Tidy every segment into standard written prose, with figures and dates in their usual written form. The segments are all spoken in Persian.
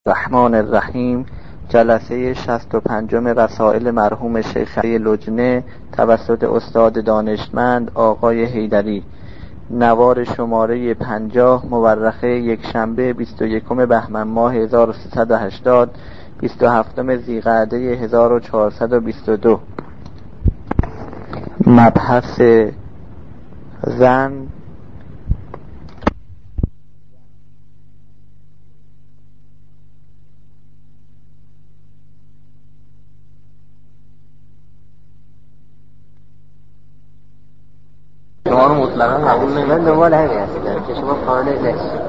الرحمن الرحیم. جلسه 65 رسائل مرحوم شیخ علی لجنه توسط استاد دانشمند آقای حیدری. نوار شماره 50 مورخه یکشنبه 21 بهمن ماه 1380 27 ذیقعده 1422. مبحث زن شما رو مطلقا قبول نمی‌کنم. من دنبال همین هستم که شما قانع نشید.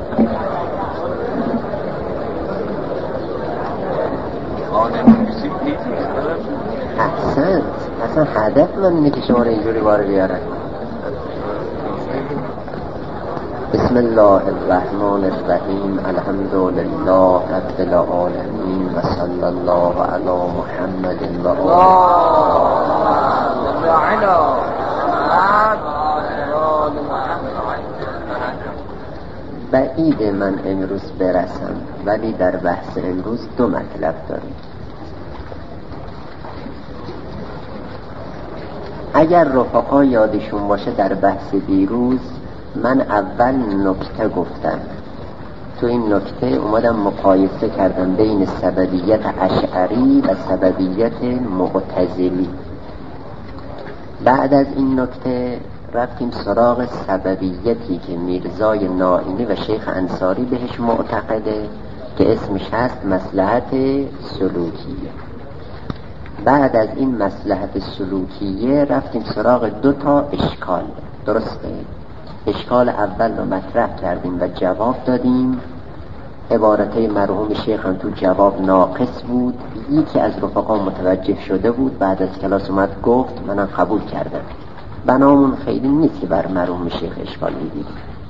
قانع نمی‌شید نیست. احسنت. اصلا هدف من اینه که شما رو اینجوری باره بیارن. بسم الله الرحمن الرحیم. الحمد لله رب العالمین و صلی الله علی محمد و بعید من امروز برسم، ولی در بحث امروز دو مطلب داریم. اگر رفقا یادشون باشه در بحث دیروز من اول نکته گفتم. تو این نکته اومدم مقایسه کردم بین سببیت اشعری و سببیت معتزلی. بعد از این نکته رفتیم سراغ سببیتی که میرزای نائینی و شیخ انصاری بهش معتقده که اسمش هست مصلحت سلوکیه. بعد از این مصلحت سلوکیه رفتیم سراغ دو تا اشکال. درسته؟ اشکال اول رو مطرح کردیم و جواب دادیم. عبارته مرحوم شیخ هم تو جواب ناقص بود. یکی از رفقا متوجه شده بود، بعد از کلاس اومد گفت منم قبول کردم. بنامون خیلی نیست که بر مرحوم شیخ اشکال بگیریم.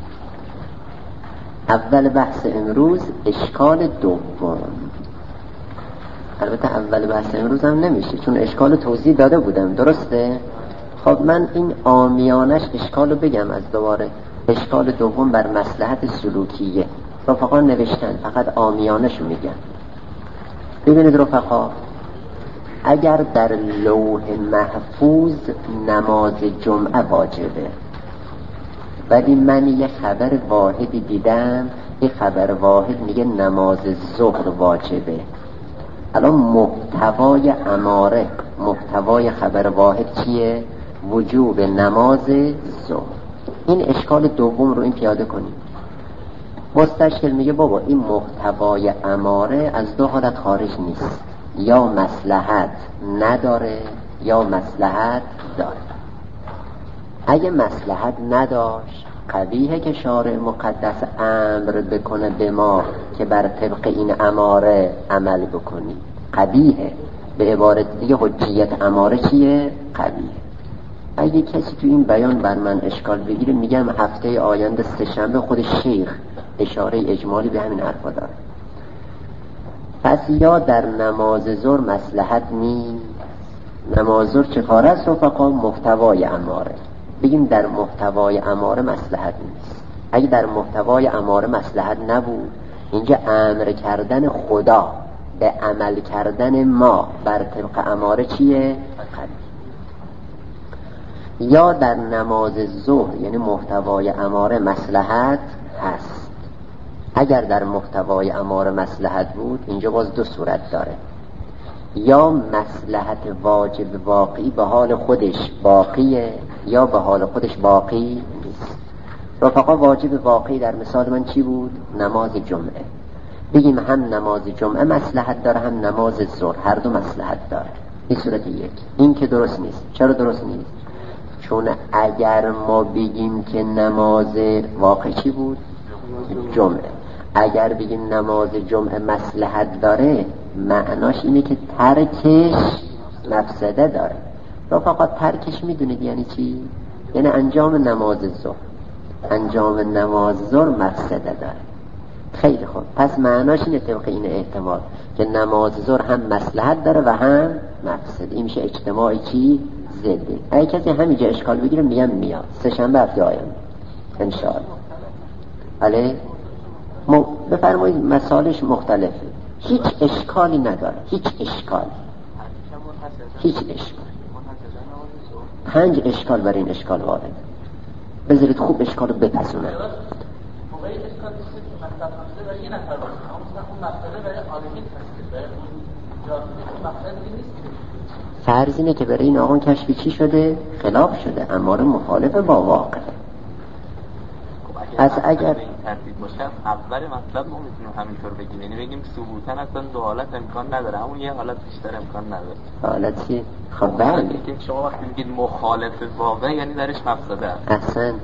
اول بحث امروز اشکال دوم. البته اول بحث امروز هم نمیشه چون اشکال توضیح داده بودم. درسته؟ خب من این عامیانش اشکالو بگم از دوباره. اشکال دوم بر مصلحت سلوکیه. رفقا نوشتن، فقط عامیانشو میگن. ببینید رفقا، اگر در لوح محفوظ نماز جمعه واجبه، ولی من یه خبر واحدی دیدم، یه خبر واحد میگه نماز ظهر واجبه. الان محتوای اماره، محتوای خبر واحد چیه؟ وجوب نماز ظهر. این اشکال دوم رو این پیاده کنیم. مستشکل میگه بابا این محتوای اماره از دو حالت خارج نیست، یا مصلحت نداره یا مصلحت داره. اگه مصلحت نداشت قبیحه که شارع مقدس امر بکنه به ما که بر طبق این اماره عمل بکنی. قبیحه. به عبارت دیگه حجیت اماره چیه؟ قبیحه. اگه کسی تو این بیان بر من اشکال بگیره میگم هفته آینده سه‌شنبه خود شیخ اشاره اجمالی به همین حرفا داره. پس یا در نماز ظهر مصلحت نیست. نماز ظهر چه کار است رفقا؟ محتوای اماره. بگیم در محتوای اماره مصلحت نیست. اگه در محتوای اماره مصلحت نبود، اینجا امر کردن خدا به عمل کردن ما بر طبق اماره چیه؟ یا در نماز ظهر یعنی محتوای اماره مصلحت هست. اگر در محتوای اماره مصلحت بود، اینجا باز دو صورت داره. یا مصلحت واجب واقعی به حال خودش باقیه، یا به حال خودش باقی نیست. رفقا واجب واقعی در مثال من چی بود؟ نماز جمعه. بگیم هم نماز جمعه مصلحت داره هم نماز ظهر، هر دو مصلحت داره. این صورت یک. این که درست نیست. چرا درست نیست؟ چون اگر ما بگیم که نماز واقعی چی بود؟ جمعه. اگر بگیم نماز جمعه مصلحت داره، معناش اینه که ترکش مفسده داره. رفقا ترکش میدونید یعنی چی؟ یعنی انجام نماز ظهر. انجام نماز ظهر مفسده داره. خیلی خوب. پس معناش اینه طبق این احتمال که نماز ظهر هم مصلحت داره و هم مفسده. این میشه اجتماعی چی؟ زده. اگه کسی همینجا اشکال بگیره میگم میاد سه‌شنبه هفته آینده انشاءالله. بله بفرمایید. مسائلش مختلفه. هیچ اشکالی نداره، هیچ اشکال 5 اشکال برای این اشکال وارد. بذارید خوب اشکال رو بپسونن. فرض اینه که برای این آقا کشفی چی شده؟ خلاف شده، اماره مخالف با واقع. پس اگر این ترتیب باشه اول مطلب ما میتونیم همینطور بگیم، یعنی بگیم ثبوتن اصلا دو حالت امکان نداره، همون یه حالت بیشتر امکان نداره. حالت چی؟ خب بله که شما وقتی میگید مخالف واقع یعنی درش مفسده است. احسن.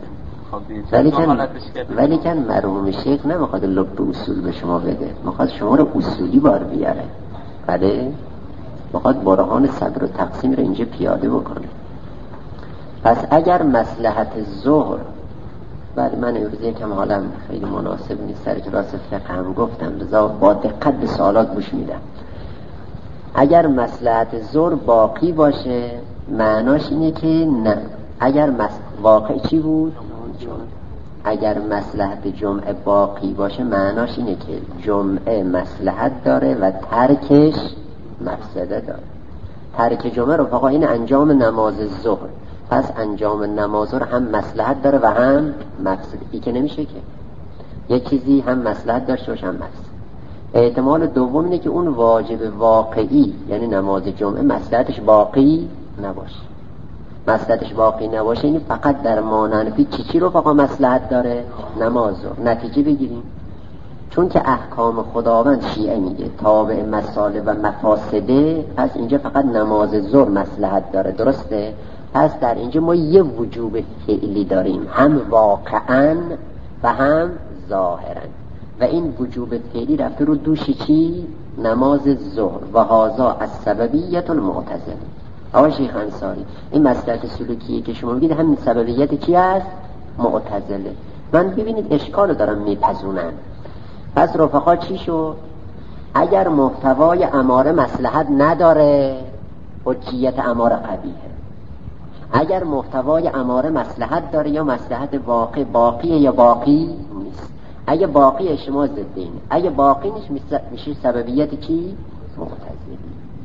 خب ولیکن مرحوم شیخ نمیخواد لب اصول به شما بده، میخواد شما رو اصولی بار بیاره. بله میخواد برهان صبر و تقسیم رو اینجا پیاده بکنه. پس اگر مصلحت ظهر، بعد من امروز یکم حالم خیلی مناسب نیست، سر کلاس فقه هم گفتم، لذا با دقت به سوالات گوش میدم. اگر مصلحت ظهر باقی باشه معناش اینه که نه، اگر واقع چی بود؟ اگر مصلحت جمعه باقی باشه معناش اینه که جمعه مصلحت داره و ترکش مفسده داره. ترک جمعه رفقا این انجام نماز ظهر، پس انجام نماز ظهر هم مصلحت داره و هم مفسده. این که نمیشه که یک چیزی هم مصلحت داشته باشه هم مفسده. احتمال دوم اینه که اون واجب واقعی یعنی نماز جمعه مصلحتش باقی نباشه. مصلحتش باقی نباشه یعنی فقط در مانعنفی چی رو فقط مصلحت داره؟ نماز رو. نتیجه بگیریم چون که احکام خداوند شیعه میگه تابع مصالح و مفاسده، پس اینجا فقط نماز ظهر مصلحت داره، درسته؟ پس در اینجا ما یه وجوب فعلی داریم، هم واقعا و هم ظاهرا، و این وجوب فعلی رفته رو دوش چی؟ نماز ظهر. و هذا السببیت المعتزله. آقای شیخ انصاری این مصلحت سلوکیه که شما میگید همین سببیت چی است؟ معتزله. من ببینید اشکال دارم میپزونن. پس رفقا چی شد؟ اگر محتوای اماره مصلحت نداره حجیت اماره قبیحه. اگر محتوای اماره مصلحت داره یا مصلحت باقیه یا باقی نیست. اگه باقی شما ضدین، اگه باقی نیست میشه سببیت چی؟ معتزلی.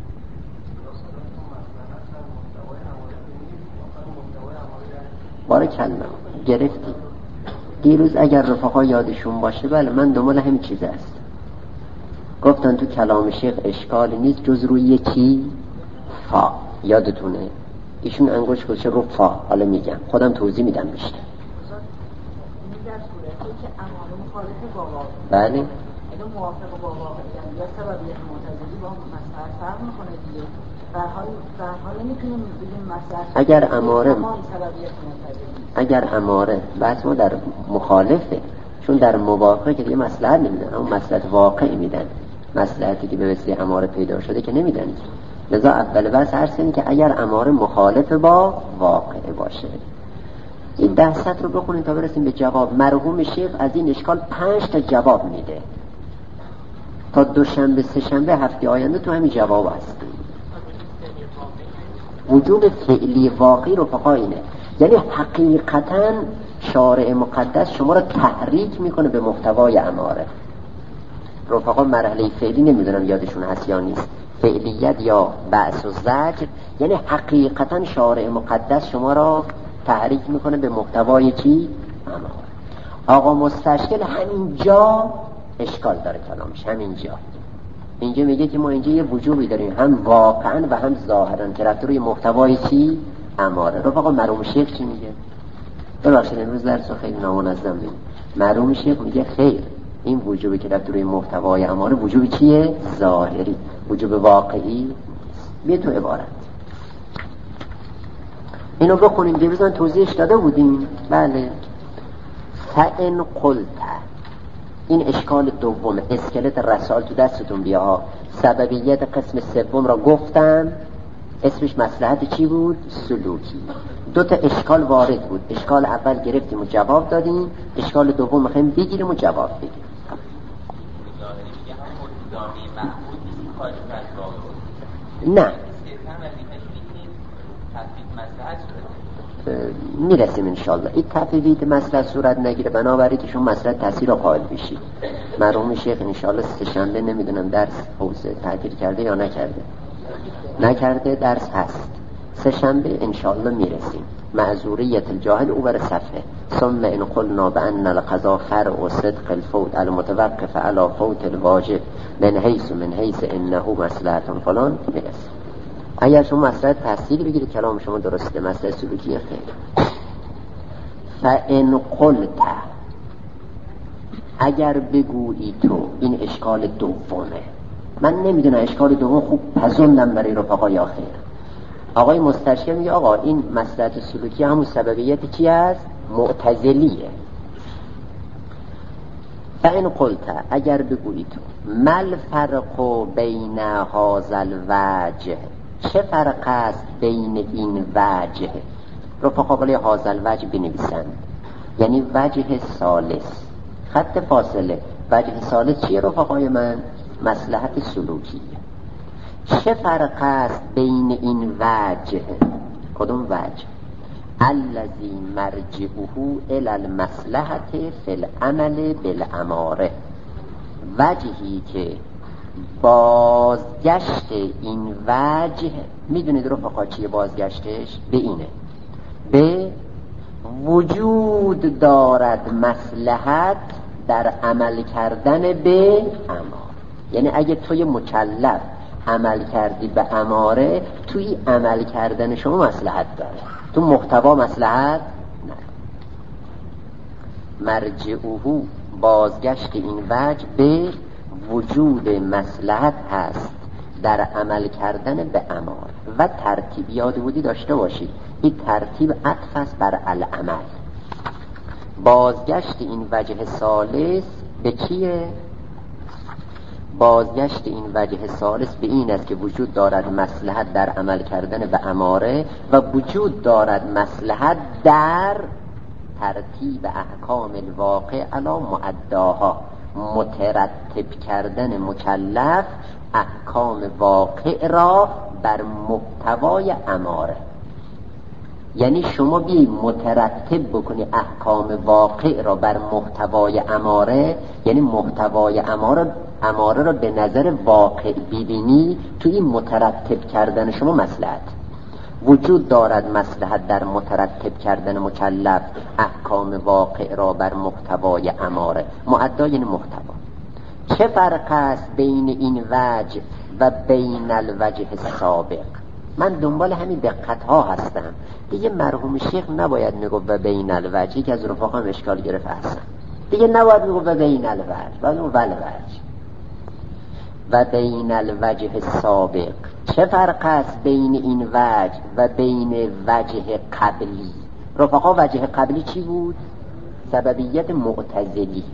بارکالله گرفتی. دیروز اگر رفقا یادشون باشه بله من دنبال همین چیز است. گفتن تو کلام شیخ اشکالی نیست جز روی یکی فا. یادتونه ایشون انگوش گذاشته رو فا. حالا میگم خودم توضیح میدم بیشتر. بله اگه موافق با واقعیت یا سببیت معتزلی با مسئله فرق میکنه دیگه. در حال میتونیم بگیم مسئله اگر اماره بس ما در مخالفه، چون در موافقه که دیگه مصلحت نمیدن، اون مصلحت واقعی میدن، مصلحتی که به وسیله اماره پیدا شده که نمیدن. لذا اول بس هر سنی که اگر اماره مخالف با واقع باشه. این 10 سطر رو بخونید تا برسیم به جواب. مرحوم شیخ از این اشکال 5 تا جواب میده. تا دوشنبه سه شنبه هفته آینده تو همین جواب هست. وجوب فعلی واقعی رو فقط اینه، یعنی حقیقتاً شارع مقدس شما رو تحریک میکنه به محتوای اماره. رفقا مرحله فعلی نمیدونم یادشون هست یا نیست، فعلیت یا بعث و زجر، یعنی حقیقتاً شارع مقدس شما را تحریک میکنه به محتوای چی؟ اماره. آقا مستشکل همینجا اشکال داره کلامش. همینجا اینجا میگه که ما اینجا یه وجوبی داریم هم واقعا و هم ظاهرا که رفته روی محتوای چی؟ اماره. رفقا مرحوم شیخ چی میگه؟ ببخشید امروز درس خیلی نامنظم بود. مرحوم شیخ میگه خیر، این وجوبی که رفته روی محتوای اماره وجوبی چیه؟ ظاهری، وجوب واقعی. بیا تو عبارت اینو بخونیم. دیروز من توضیحش داده بودیم. بله. فَإِنْ قُلْتَ، این اشکال دوم، اسکلت رسال تو دستتون بیا. سببیت قسم سوم را گفتم، اسمش مصلحت چی بود؟ سلوکی. 2 تا اشکال وارد بود. اشکال اول گرفتیم و جواب دادیم، اشکال دوم میخوایم بگیریم و جواب بدیم. نه میرسیم انشالله. این تفویض مسئله صورت نگیره، بنابراین که شما مسئله تاثیر رو قائل بشید. مرحوم شیخ انشالله سه‌شنبه نمیدونم درس حوزه تعطیل کرده یا نکرده درس هست. سه‌شنبه انشالله میرسیم. معذوریت الجاهل او بر صفحه ثم ان قلنا بان القضاء فرع صدق الفوت المتوقف على فوت الواجب من حیث انه مصلحت فلان میرسیم. اگر شما مسئله تحصیل بگیرید کلام شما درسته، مسئله سلوکی خیر. فان قلت، اگر بگویی تو، این اشکال دومه. من نمیدونم اشکال دوم خوب پسندم برای رفقای آخر. آقای مستشار میگه آقا این مسئله سلوکی همون سببیت چی است؟ معتزلیه. فان قلت، اگر بگویی تو مل فرق بین هذا الوجه، چه فرق است بین این وجه؟ رفقا قبل هذا الوجه بنویسن، یعنی وجه ثالث، خط فاصله. وجه ثالث چیه رفقای من؟ مصلحت سلوکیه. چه فرق است بین این وجه؟ کدوم وجه؟ الذی مرجعه الی المصلحت فی العمل بالاماره، وجهی که بازگشت این وجه، میدونید رفقا چیه بازگشتش؟ به اینه، به وجود دارد مصلحت در عمل کردن به اماره. یعنی اگه توی مکلف عمل کردی به اماره، توی عمل کردن شما مصلحت داره، تو محتوا مصلحت نه. مرجعه، بازگشت این وجه به وجود مصلحت هست در عمل کردن به اماره. و ترتیب یاد بودی داشته باشید، این ترتیب عطف است بر العمل. بازگشت این وجه ثالث به چیه؟ بازگشت این وجه ثالث به این است که وجود دارد مصلحت در عمل کردن به اماره و وجود دارد مصلحت در ترتیب احکام الواقع علی معداها، مترتب کردن مکلف احکام واقع را بر محتوای اماره. یعنی شما بی مترتب بکنی احکام واقع را بر محتوای اماره، یعنی محتوای اماره را به نظر واقع ببینی، تو این مترتب کردن شما مصلحت. وجود دارد مصلحت در مترتب کردن مکلف احکام واقع را بر محتوای اماره. معدا یعنی محتوا. چه فرق است بین این وجه و بین الوجه السابق؟ من دنبال همین دقت‌ها هستم دیگه. مرحوم شیخ نباید میگفت و بین الوجه، که از رفاقم اشکال گرفت هستم دیگه. نباید میگفت و بین الوجه، باید الوجه و بین الوجه السابق. چه فرق است بین این وجه و بین وجه قبلی؟ رفقا وجه قبلی چی بود؟ سببیت معتزلی.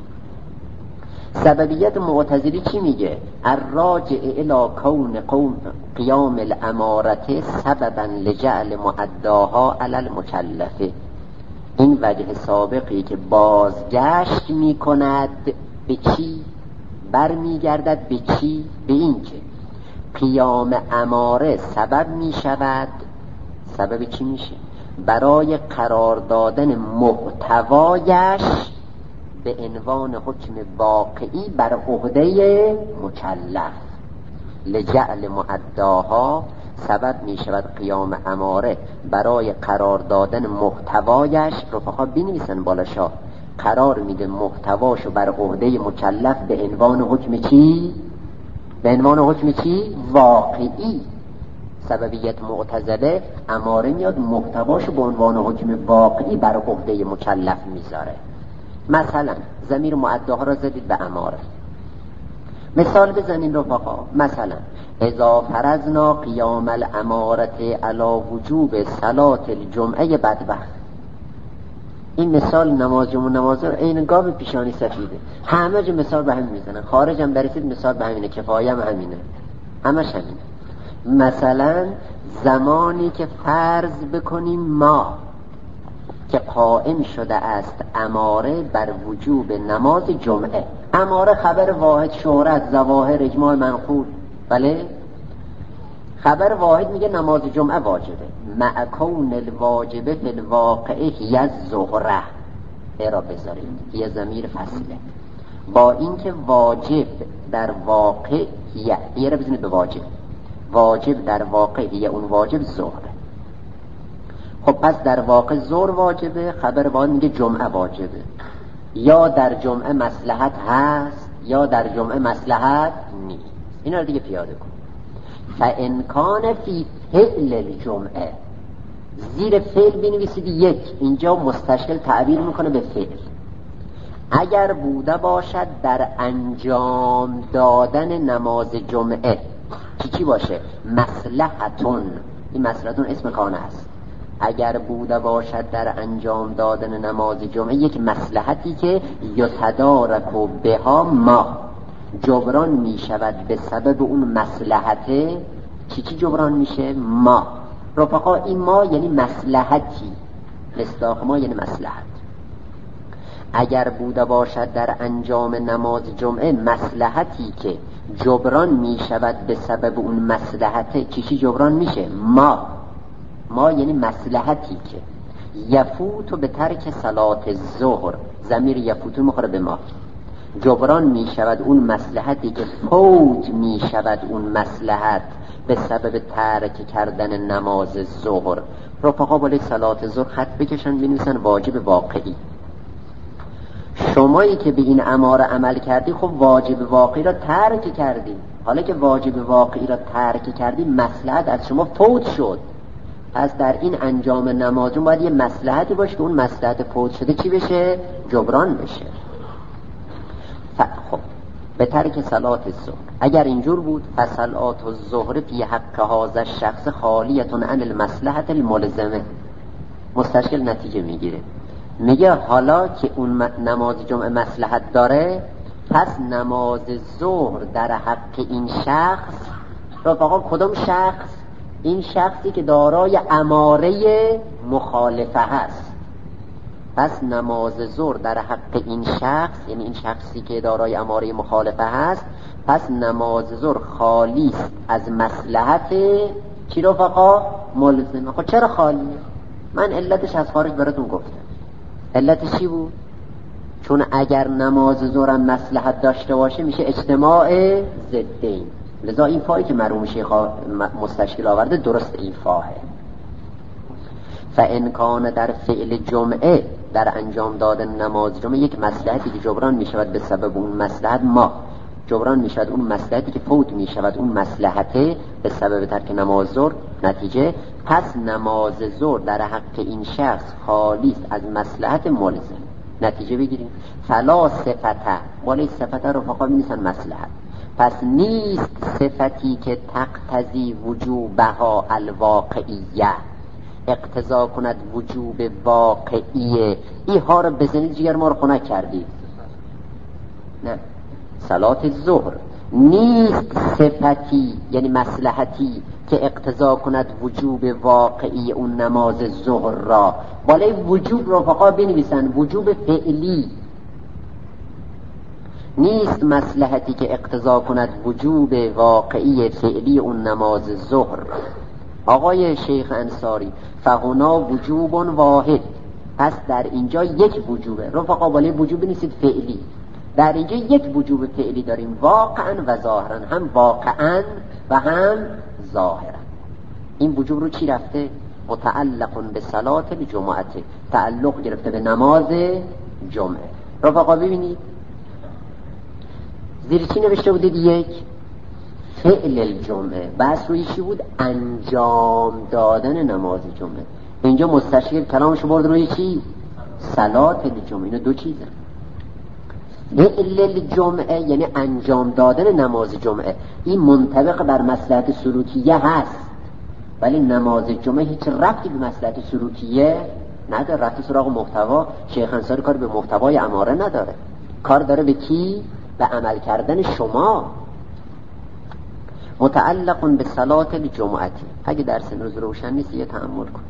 سببیت معتزلی چی میگه؟ الراجع الی کون قیام الامارت سببا لجعل معداها علی المکلفه. این وجه سابقی که بازگشت میکند به چی؟ برمیگردد به چی؟ به این که قیام اماره سبب میشود. سبب چی میشه؟ برای قرار دادن محتوایش به عنوان حکم واقعی بر عهده مکلف. لجعل معداها سبب می شود قیام اماره برای قرار دادن محتوایش. رفقا بنویسن بالاشا، قرار میده محتواشو بر عهده مکلف به عنوان حکم چی؟ به عنوان حکم چی؟ واقعی. سببیت معتزله اماره میاد محتواشو به عنوان حکم واقعی بر عهده مکلف میذاره. مثلا ضمیر معداها را زدید به اماره. مثال بزنید رفقا، مثلا اذا فرضنا قیام الامارت علی وجوب صلات الجمعه بدبخت. این مثال نماز این گاو پیشانی سفیده. همه جا مثال به همین میزنن، خارج هم برسید مثال به همینه، کفایه هم همینه، همش همینه. مثلا زمانی که فرض بکنیم ما که قائم شده است اماره بر وجوب نماز جمعه. اماره خبر واحد، شهرت، ظواهر، اجماع منقول. بله خبر واحد میگه نماز جمعه واجبه، مع کون الواجبه فی الواقع هی الظهره، را بذارید یه ضمیر فصله، با اینکه واجب در واقع یه را بزنید به واجب، واجب در واقع یه اون واجب ظهره. خب پس در واقع ظهر واجبه، خبر واحد میگه جمعه واجبه، یا در جمعه مصلحت هست یا در جمعه مصلحت نیست. اینا رو دیگه پیاده کن. فان کان فی فعل الجمعه، زیر فعل بنویسید یک، اینجا مستشکل تعبیر میکنه به فعل. اگر بوده باشد در انجام دادن نماز جمعه چی باشه؟ مصلحتون، این مصلحتون اسم کانه است. اگر بوده باشد در انجام دادن نماز جمعه یک مصلحتی که یتدارک و بها ما، جبران می شود به سبب اون مصلحت، چی جبران میشه؟ ما. رفقا این ما یعنی مصلحتی، مصداق ما یعنی مصلحت. اگر بوده باشد در انجام نماز جمعه مصلحتی که جبران می شود به سبب اون مصلحت، چی جبران میشه؟ ما یعنی مصلحتی که یفوت به ترک صلات الظهر، ضمیر یفوت مخوره به ما، جبران می شود اون مصلحتی که فوت می شود اون مصلحت به سبب ترک کردن نماز ظهر. رفقا بالای صلات ظهر خط بکشن بنویسن واجب واقعی. شمایی که به این اماره عمل کردی، خب واجب واقعی را ترک کردی. حالا که واجب واقعی را ترک کردی، مصلحت از شما فوت شد. پس در این انجام نماز باید یه مصلحتی باشه که اون مصلحت فوت شده چی بشه؟ جبران بشه. خب به ترک صلات الظهر، اگر اینجور بود فصلات الظهر فی حق هذا الشخص خالیة عن المصلحة الملزمه، مستشکل نتیجه میگیره. میگه حالا که اون نماز جمعه مصلحت داره، پس نماز ظهر در حق این شخص، رفقا کدام شخص؟ این شخصی که دارای اماره مخالفه هست. پس نماز ظهر در حق این شخص، یعنی این شخصی که دارای اماره مخالفه هست، پس نماز ظهر خالی است از مصلحت چی رفقا؟ ملزمه. خب چرا خالیه؟ من علتش از خارج براتون گفتم. علتش چی بود؟ چون اگر نماز ظهر هم مصلحت داشته باشه میشه اجتماع ضدین. لذا این فایی که مرحوم شیخ مستشکل آورده درست این فاهه. فان کان در فعل جمعه، در انجام دادن نماز جمعه یک مصلحتی که جبران می شود به سبب اون مصلحت، ما جبران می شود اون مصلحتی که فوت می شود اون مصلحته به سبب ترک نماز ظهر، نتیجه پس نماز ظهر در حق این شخص خالی است از مصلحت ملزم. نتیجه بگیریم فلا صفته، بالای صفته رو فقط می نیستن مصلحت، پس نیست صفتی که تقتضی وجوبها الواقعیه، اقتضا کند وجوب واقعیه. اینها رو بزنید جگر ما رو خنک کردید. نه، صلات الظهر نیست صفتی یعنی مصلحتی که اقتضا کند وجوب واقعی اون نماز ظهر را. بالای وجوب رو فقط بنویسن وجوب فعلی. نیست مصلحتی که اقتضا کند وجوب واقعی فعلی اون نماز ظهر. آقای شیخ انصاری فهنا وجوب واحد، پس در اینجا یک وجوبه. رفقا بالای وجوب نیستید فعلی، در اینجا یک وجوب فعلی داریم، واقعا و ظاهرا، هم واقعا و هم ظاهرا. این وجوب رو چی رفته؟ متعلق به صلات الجمعه، تعلق گرفته به نماز جمعه. رفقا ببینید زیر چی نوشته بودید؟ یک فعل الجمعه، بس روی چی بود؟ انجام دادن نماز جمعه. اینجا مستشکل کلامشو برد روی چی؟ صلات الجمعه. اینا دو چیزه. فعل الجمعه یعنی انجام دادن نماز جمعه، این منطبق بر مصلحت سلوکیه هست، ولی نماز جمعه هیچ ربطی به مصلحت سلوکیه نداره. ربط سراغ محتوا. شیخ انصاری کار به محتوای اماره نداره، کار داره به کی؟ به عمل کردن شما. متعلق به صلات الجمعه. اگه درس امروز روشن نیست یه تأمل کن.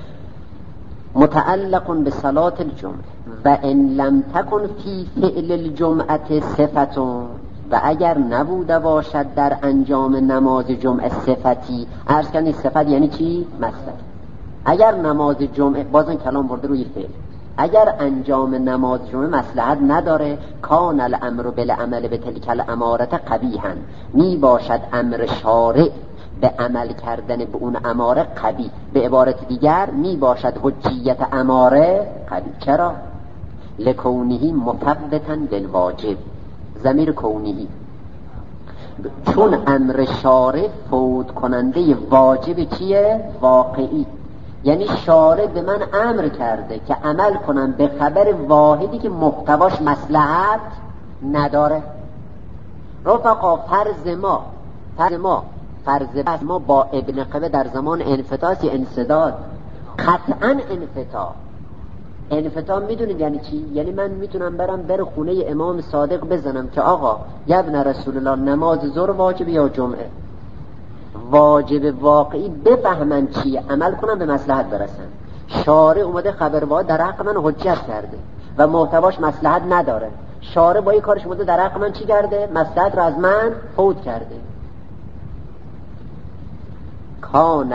متعلق به صلات الجمعه و ان لم تکن فی فعل الجمعه صفتون، و اگر نبوده باشد در انجام نماز جمعه صفتی، عرض کردن صفت یعنی چی؟ مصدر. اگر نماز جمعه، بازم کلام برده روی فعل، اگر انجام نماز جمعه مصلحت نداره، کان الامر بالعمل بتلک الاماره قبیحا، می باشد امر شارع به عمل کردن به اون اماره قبیح. به عبارت دیگر می باشد حجیت اماره قبیح. چرا؟ لکونهی مفوتا للواجب، ضمیر کونهی، چون امر شارع فوت کننده واجب چیه؟ واقعی. یعنی شارع به من امر کرده که عمل کنم به خبر واحدی که محتواش مصلحت نداره. رفقا فرض ما با ابن قبه در زمان انفتاح یا انسداد؟ قطعا انفتاح میدونید یعنی چی؟ یعنی من میتونم برم خونه امام صادق بزنم که آقا ابن رسول الله نماز ظهر واجب یا جمعه؟ واجب واقعی بفهمن چیه، عمل کنم به مصلحت برسن. شارع اومده خبر واحد در حق من حجت کرده و محتواش مصلحت نداره. شارع با این کارش اومده در حق من چی کرده؟ مصلحت رو از من فوت کرده. کان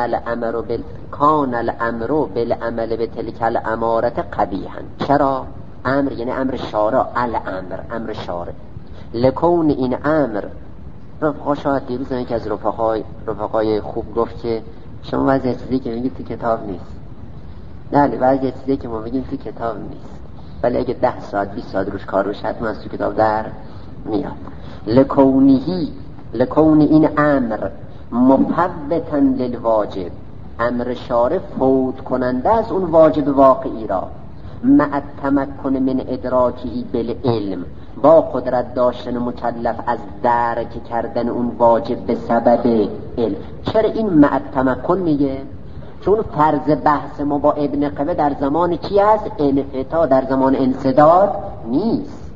الامر بالعمل بتلک الاماره قبیحا. چرا؟ امر یعنی امر شارع، امر شارع. لکون این امر، رفقا شاید دیروز یکی از رفقای خوب گفت که شما بعضی چیزی که میگید تو کتاب نیست. نه، بعضی چیزی که ما میگیم تو کتاب نیست، ولی اگه 10 ساعت 20 ساعت روش کار روش حتما از تو کتاب در میاد. لکون این امر مفوتا للواجب، امر شارع فوت کننده از اون واجب واقعی را، مع التمکن من ادراکی بالعلم، با قدرت داشتن مکلف از درک کردن اون واجب به سبب علم. چرا این مع التمکن میگه؟ چون فرض بحث ما با ابن قبه در زمان چی هست؟ انفتاح، در زمان انسداد نیست.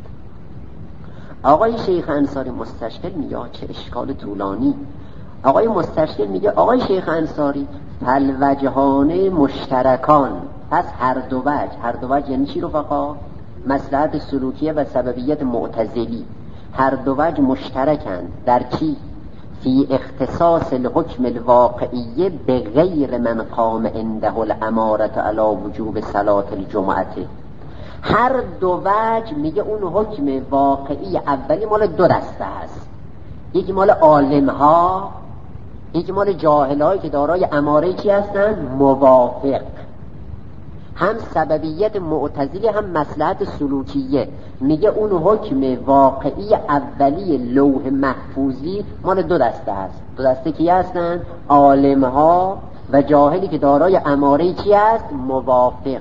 آقای شیخ انصاری مستشکل میگه چه اشکال طولانی. آقای مستشکل میگه آقای شیخ انصاری فالوجهان مشترکان، پس هر دو وجه یعنی چی رفقا؟ مصلحت سلوکیه و سببیت معتزلی، هر دو وجه مشترکند در چی؟ فی اختصاص الحکم الواقعی به غیر من قام عنده الامارة علی وجوب صلاة الجمعه. هر دو وجه میگه اون حکم واقعی اولی مال دو دسته هست، یکی مال عالمها، یکی مال جاهلایی که دارای اماره چی هستن؟ موافق. هم سببیت معتزلی هم مصلحت سلوکیه، میگه اون حکم واقعی اولی لوح محفوظی مال دو دسته هست. دو دسته کی هستن؟ عالمها و جاهلی که دارای اماره چی هست؟ موافق.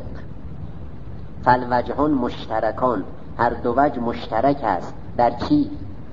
فالوجهان مشترکان، هر دو وجه مشترک است در چی؟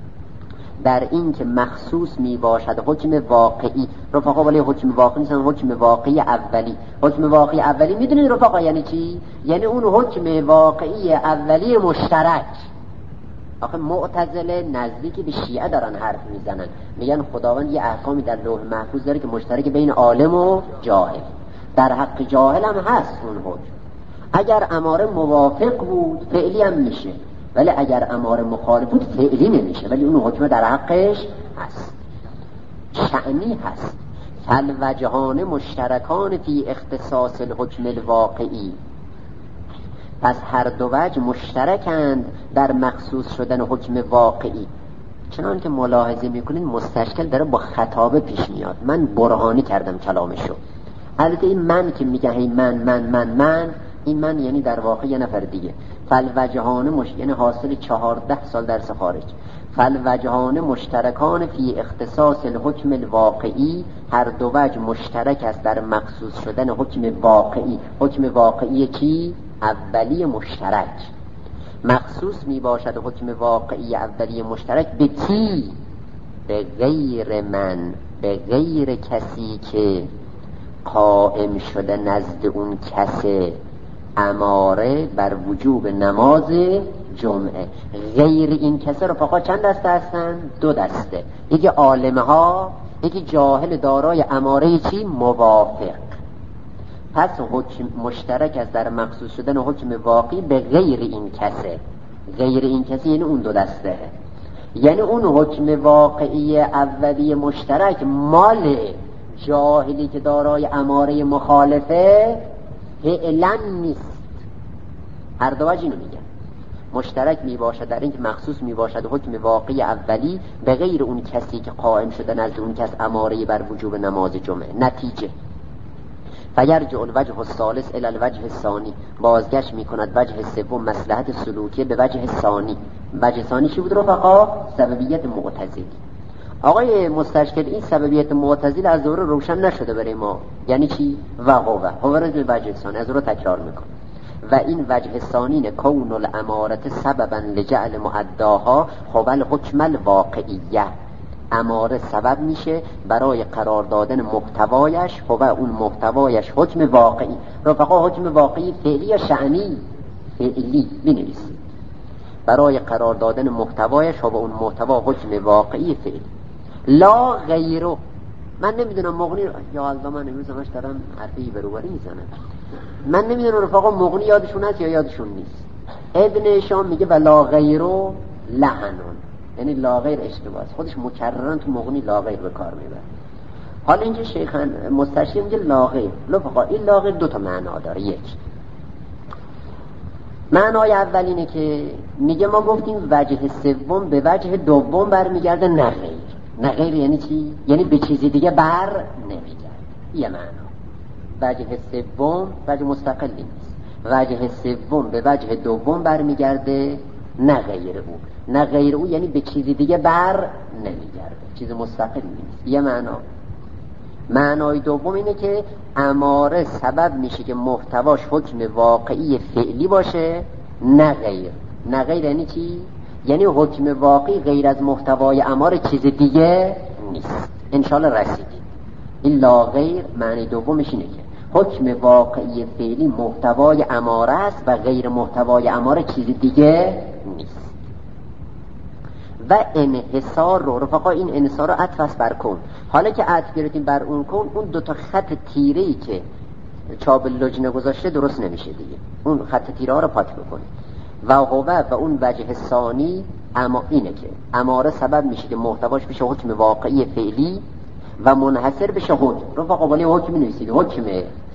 در این که مخصوص می باشد حکم واقعی. رفقا ولی حکم واقعی نیستن، حکم واقعی اولی. حکم واقعی اولی میدونید رفقا یعنی چی؟ یعنی اون حکم واقعی اولی مشترک. آخه معتزله نزدیکی به شیعه دارن حرف میزنن، میگن خداوند یه احکامی در لوح محفوظ داره که مشترک بین عالم و جاهل. در حق جاهل هم هست اون حکم. اگر اماره موافق بود فعلی هم میشه، ولی اگر اماره مخالف بود فعلی نمیشه، ولی اون حکم در حقش هست، شأنی هست. فالوجهان مشترکان فی اختصاص الحکم الواقعی، پس هر دو وجه مشترکند در مخصوص شدن حکم واقعی. چنان که ملاحظه میکنین مستشکل داره با خطابه پیش میاد. من برهانی کردم کلامشو. البته این من که میگه هی من این من یعنی در واقع یه نفر دیگه. فالوجهان یعنی حاصل 14 سال درس خارج. فالوجهان مشترکان فی اختصاص الحکم الواقعی، هر دو وجه مشترک است در مخصوص شدن حکم واقعی. حکم واقعی کی؟ اولی مشترک. مخصوص می باشد حکم واقعی اولی مشترک به کی؟ به غیر من، به غیر کسی که قائم شده نزد اون کسی اماره بر وجوب نماز جمعه. غیر این کسی رو فقط چند دسته هستن؟ دو دسته، یکی عالمه ها، یکی جاهل دارای اماره چی؟ موافق. پس حکم مشترک است در مخصوص شدن حکم واقعی به غیر این کسی. غیر این کسی یعنی اون دو دسته. یعنی اون حکم واقعی اولی مشترک مال جاهلی که دارای اماره مخالفه فعلا نیست. هر دو وجه اینو میگن، مشترک می باشد در اینکه مخصوص می باشد حکم واقعی اولی به غیر اون کسی که قائم شده نزد اون کس اماره بر وجوب نماز جمعه. نتیجه فیرجع الوجه الثالث الی الوجه الثانی، بازگشت می کند وجه سوم مصلحت سلوکی به وجه ثانی. وجه ثانی چی بود رفقا؟ سببیت معتزلی. آقای مستشکل این سببیت معتزلی از دوره روشن نشده برای ما. یعنی چی؟ هو رد وجه ثانی. از رو تکرار میکنه. و این وجه ثانی کون الامارت سببا لجعل معداها خبل حکم الواقعیه، اماره سبب میشه برای قرار دادن محتوایش، خب اون محتوایش حکم واقعی. رفقا حکم واقعی فعلی یا شأنی؟ فعلی بنویسید. برای قرار دادن محتوایش، خب اون محتوا حکم واقعی فعلی لا غیره. من نمیدونم مغنی یا الله، من امروز همش دارم حرفی بروبری میزنم. من نمیدونم رفقا مغنی یادشون هست یا یادشون نیست. ابن شام میگه ولا غیره لعنون، یعنی لا غیر اشتباهه. خودش مکررن تو مغنی لا غیر به کار میبره. حالا اینجا شیخ مستشری میگه لا غیر. رفقا این لا غیر دو تا معنا داره. یک معنای اول اینه که میگه ما گفتیم وجه سوم به وجه دوم برمیگرده، نه غیر. نه غیر یعنی چی؟ یعنی به چیزی دیگه بر نمیگرده. یه معنا. وجه سوم وجه مستقلی نیست. وجه سوم به وجه دوم برمیگرده، نه غیر او. نه غیر او یعنی به چیزی دیگه بر نمیگرده، چیز مستقلی نیست. یه معنا. معنای دوم اینه که اماره سبب میشه که محتواش حکم واقعی فعلی باشه، نه غیر. نه غیر یعنی چی؟ یعنی حکم واقعی غیر از محتوای اماره چیز دیگه نیست. انشالله رسیدیم. این لا غیر معنی دومش اینه که حکم واقعی فعلی محتوای اماره است و غیر محتوای اماره چیز دیگه نیست. و انحصار رو رفقا، این انحصار رو عطف است بر کن. حالا که عطف گرفتیم بر اون کن، اون دوتا خط تیره‌ای که چاب لجنه گذاشته درست نمیشه دیگه. اون خط تیره ها رو پاک بکنید. و اون وجه ثانی اما اینه که اماره سبب میشه که محتواش بشه حکم واقعی فعلی و منحصر بشه حکم. رفقا ولی حکم نویسید. حکم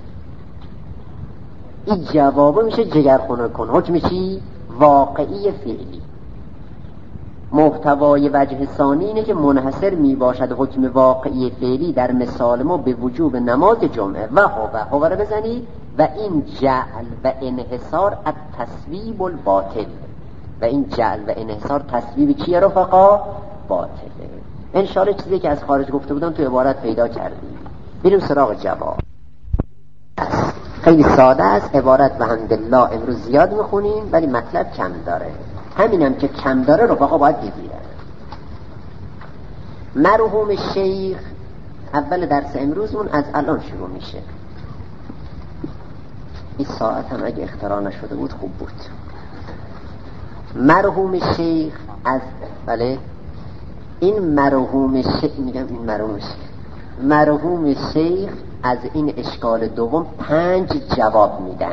این جوابه میشه جگرخونه کن. حکم چی؟ واقعی فعلی. محتوای وجه ثانی اینه که منحصر می باشد حکم واقعی فعلی در مثال ما به وجوب نماز جمعه. و هو رو بزنید. و این جعل و انحصار التصویب الباطل. و این جعل و انحصار تصویب چیه رفقا؟ باطله. انشاءالله چیزی که از خارج گفته بودم تو عبارت پیدا کردیم. بریم سراغ جواب. خیلی ساده است عبارت. و الحمدلله امروز زیاد میخونیم ولی مطلب کم داره. همینم که کم داره رفقا باید بگیرن. مرحوم شیخ اول درس امروزمون از الان شروع میشه. این ساعت هم اگه اختراع نشده بود خوب بود. مرحوم شیخ از این مرحوم شیخ میگم این مرحوم شیخ از این اشکال دوم 5 جواب میدن.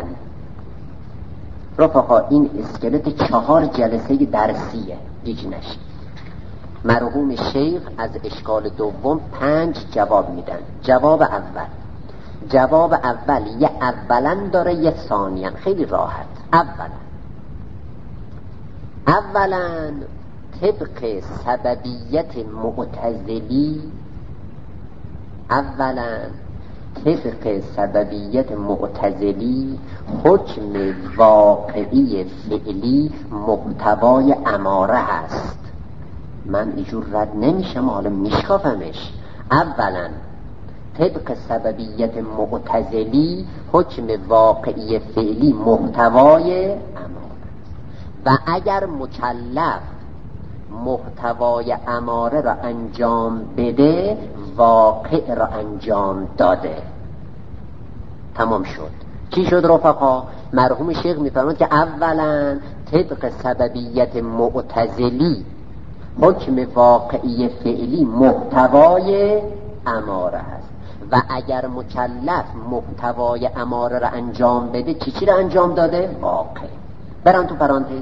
رفقا این اسکلت 4 جلسه درسیه، گیج نشید. مرحوم شیخ از اشکال دوم 5 جواب میدن. جواب اول یه اولا داره یه ثانیا. خیلی راحت. اولا طبق سببیت معتزلی حکم واقعی فعلی محتوای اماره هست. من اینجور رد نمیشم، حالا میشکافمش. اولا طبق سببیت معتزلی حکم واقعی فعلی محتوای اماره و اگر مکلف محتوای اماره را انجام بده واقع را انجام داده. تمام شد. چی شد رفقا؟ مرحوم شیخ میفرماد که اولا طبق سببیت معتزلی حکم واقعی فعلی محتوای اماره هست و اگر مکلف محتوای اماره را انجام بده چی را انجام داده؟ واقع. برام تو پرانتز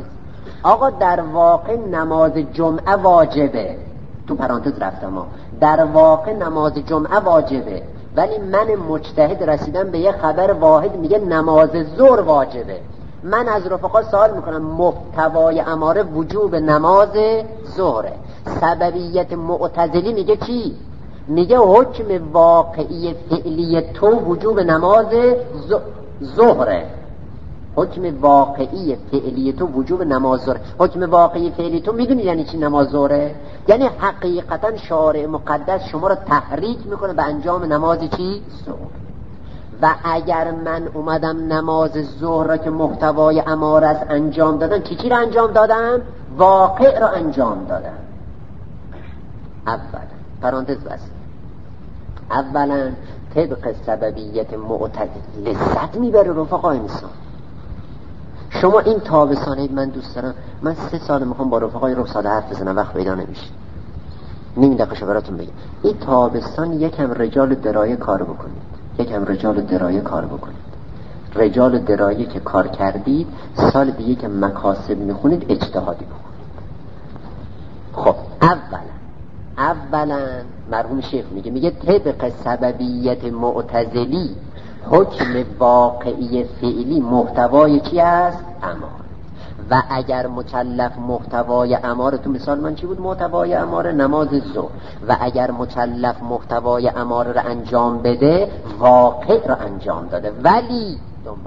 آقا در واقع نماز جمعه واجبه، تو پرانتز رفتم در واقع نماز جمعه واجبه، ولی من مجتهد رسیدم به یه خبر واحد میگه نماز ظهر واجبه. من از رفقا سوال میکنم محتوای اماره وجوب نماز ظهره، سببیت معتزلی میگه چی؟ میگه حکم واقعی فعلی تو وجوب نماز ظهره. حکم واقعی فعلی تو وجوب نماز ظهر. حکم واقعی فعلی تو میدونی یعنی چی نماز ظهره؟ یعنی حقیقتا شارع مقدس شما رو تحریک میکنه به انجام نماز چی؟ ظهر. و اگر من اومدم نماز ظهر را که محتوای اماره است انجام دادم، چی رو انجام دادم؟ واقع را انجام دادم. اولا پرانتز بس، اولا طبق سببیت معتزلی لذت میبره رفقا انسان. شما این تابستانه من دوست دارم، من 3 سال میخوام با رفقای رخصاده حرف بزنم، وقت پیدا نمیشه، نیم دقیقه براتون بگم. این تابستان یکم رجال درایه کار بکنید، یکم رجال درایه کار بکنید. رجال درایه که کار کردید سال دیگه که مکاسب میخونید اجتهادی بکنید. خب اولا مرحوم شیخ میگه طبق سببیت معتزلی حکم واقعی فعلی محتوای چی است؟ اماره. و اگر مکلف محتوای اماره، تو مثال من چی بود محتوای اماره؟ نماز ظهر. و اگر مکلف محتوای اماره را انجام بده واقع را انجام داده، ولی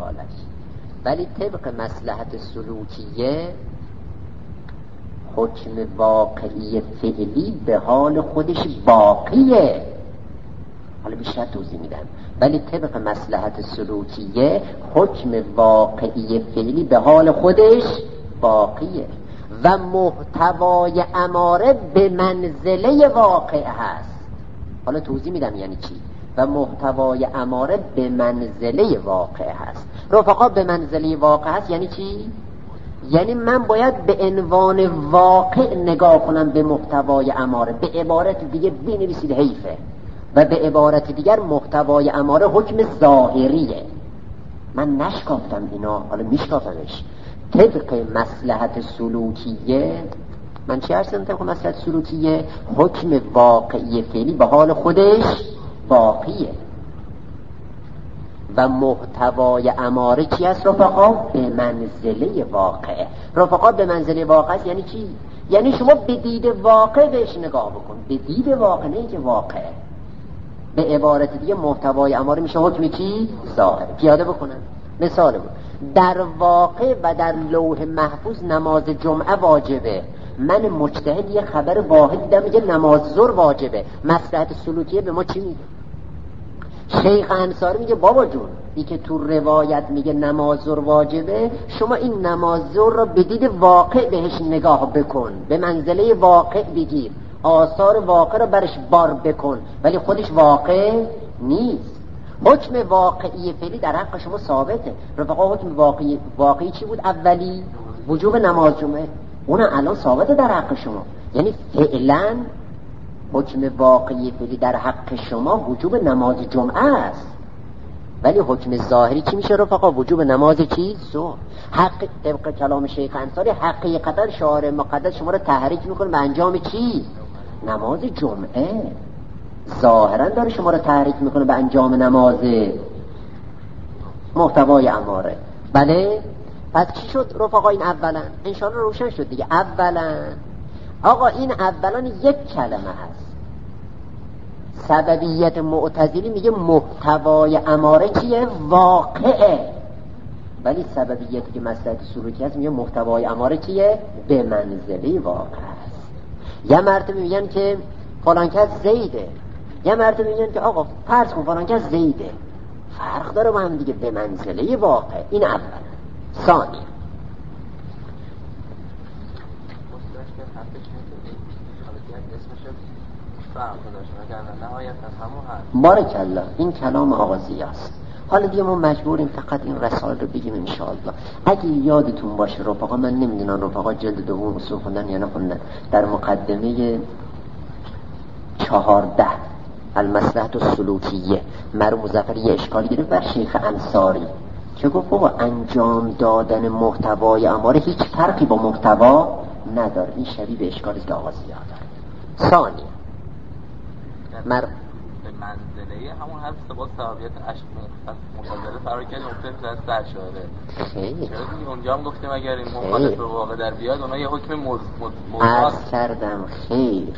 طبق مصلحت سلوکیه حکم واقعی فعلی به حال خودش باقیه. حالا بیشتر توضیح میدم. ولی طبق مصلحت سلوکیه حکم واقعی فعلی به حال خودش باقیه و محتوای اماره به منزله واقع هست. حالا توضیح میدم یعنی چی. و محتوای اماره به منزله واقع هست. رفقا به منزله واقع هست یعنی چی؟ یعنی من باید به عنوان واقع نگاه کنم به محتوای اماره. به عبارت دیگه بنویسید حیفه. و به عبارت دیگر محتوای اماره حکم ظاهریه. من نشکافتم اینا، حالا میشکافمش. طبق مصلحت سلوکیه، من چی هستم طبق مصلحت سلوکیه؟ حکم واقعی فعلی به حال خودش باقیه و محتوای اماره چی است رفقا؟ به منزله واقعه. رفقا به منزله واقع است یعنی چی؟ یعنی شما به دید واقع بهش نگاه بکن، به دید واقع نه که واقعه. به عبارت دیگه محتوای اماره میشه حکم چی؟ ظاهر. پیاده بکنن مثال بود. در واقع و در لوح محفوظ نماز جمعه واجبه. من مجتهد یه خبر واحد دیدم میگه نماز ظهر واجبه. مصلحت سلوکیه به ما چی میگه؟ شیخ انصاری میگه بابا جون ای که تو روایت میگه نماز ظهر واجبه، شما این نماز ظهر رو به دید واقع بهش نگاه بکن، به منزله واقع بگیر، آثار واقع رو برش بار بکن، ولی خودش واقع نیست. حکم واقعی فعلی در حق شما ثابته. رفقا حکم واقعی چی بود؟ اولی وجوب نماز جمعه، اون الان ثابته در حق شما. یعنی فعلا حکم واقعی فعلی در حق شما وجوب نماز جمعه است، ولی حکم ظاهری چی میشه رفقا؟ وجوب نماز چی؟ ظهر. حق طبق کلام شیخ انصاری حقیقتا شارع مقدس شما رو تحریک میکنه به انجام چی؟ نماز جمعه. ظاهرا داره شما رو تحریک میکنه به انجام نماز محتوای اماره. بله پس چی شد رفقا؟ این اولا انشاءالله روشن شد دیگه. اولا آقا این اولا یک کلمه هست. سببیت معتزلی میگه محتوای اماره چیه؟ واقعه. ولی سببیتی که مصلحت سلوکی هست میگه محتوای اماره چیه؟ به منزله واقع هست. یه مرتبه میگن که فلان کس زیده، یه مرتبه میگن که آقا فرض کن فلان کس زیده. فرق داره با هم دیگه، به منزله واقع. این اول. ثانی بارکالله، این کلام آغازی است. حالا دیگه ما مجبوریم فقط این رسائل رو بگیم انشاءالله. اگه یادتون باشه رفقا، من نمیدونم رفقا جلد دوم اصول خوندن یا نخوندن، در مقدمه 14 المصلحت السلوکیه مرحوم مظفری یه اشکال گرفت بر شیخ انصاری که گفت بابا انجام دادن محتوای اماره هیچ فرقی با محتوا نداره. این شبیه به اشکالی که آقا زیاد داره. ثانی به منزله همون هست با ثابت مفضله فرار کنه ممکن است در شده. خیلی اونجا هم گفتیم اگر این مخالف به واقع در بیاد اونها یه حکم عرض کردم. خیر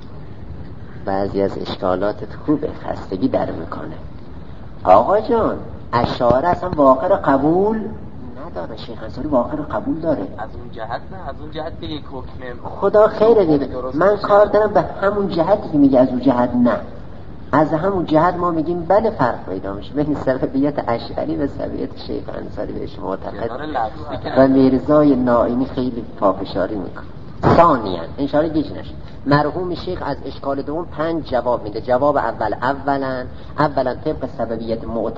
بعضی از اشکالاتت خوبه، خستگی در میکنه. آقا جان اشاره اصلا واقع رو قبول نداره. شیخ انصاری واقع رو قبول داره. از اون جهت نه، از اون جهت که یک حکم خدا خیره دیده. من کار دارم به همون جهتی که میگه از اون جهت نه. از همون جهت ما میگیم بله فرق پیدا میشه بین سببیت اشعری و سببیت شیخ انصاری بهش معتقد و میرزای نائینی خیلی پافشاری میکنه. ثانیاً انشاءالله گیج نشد. مرحوم شیخ از اشکال دوم 5 جواب میده. جواب اولا طبق سببیت